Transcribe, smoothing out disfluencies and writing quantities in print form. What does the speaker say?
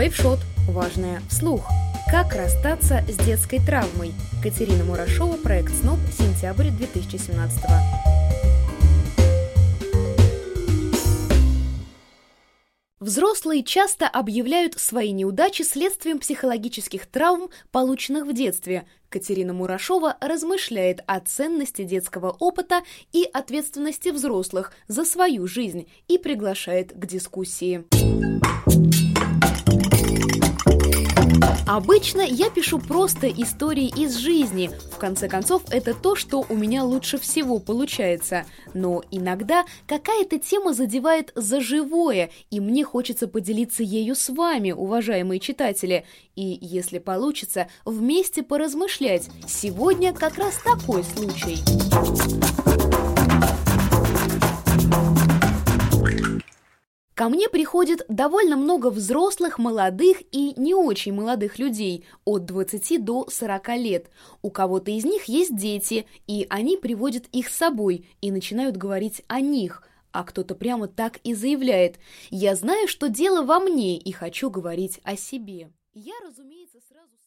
Лайфшот. Важное вслух. Как расстаться с детской травмой? Катерина Мурашова, проект СНОП, сентябрь 2017. Взрослые часто объявляют свои неудачи следствием психологических травм, полученных в детстве. Катерина Мурашова размышляет о ценности детского опыта и ответственности взрослых за свою жизнь и приглашает к дискуссии. Обычно я пишу просто истории из жизни. В конце концов, это то, что у меня лучше всего получается. Но иногда какая-то тема задевает за живое, и мне хочется поделиться ею с вами, уважаемые читатели. И, если получится, вместе поразмышлять. Сегодня как раз такой случай. Ко мне приходит довольно много взрослых, молодых и не очень молодых людей, от 20 до 40 лет. У кого-то из них есть дети, и они приводят их с собой и начинают говорить о них, а кто-то прямо так и заявляет: «Я знаю, что дело во мне, и хочу говорить о себе». Я, разумеется, сразу...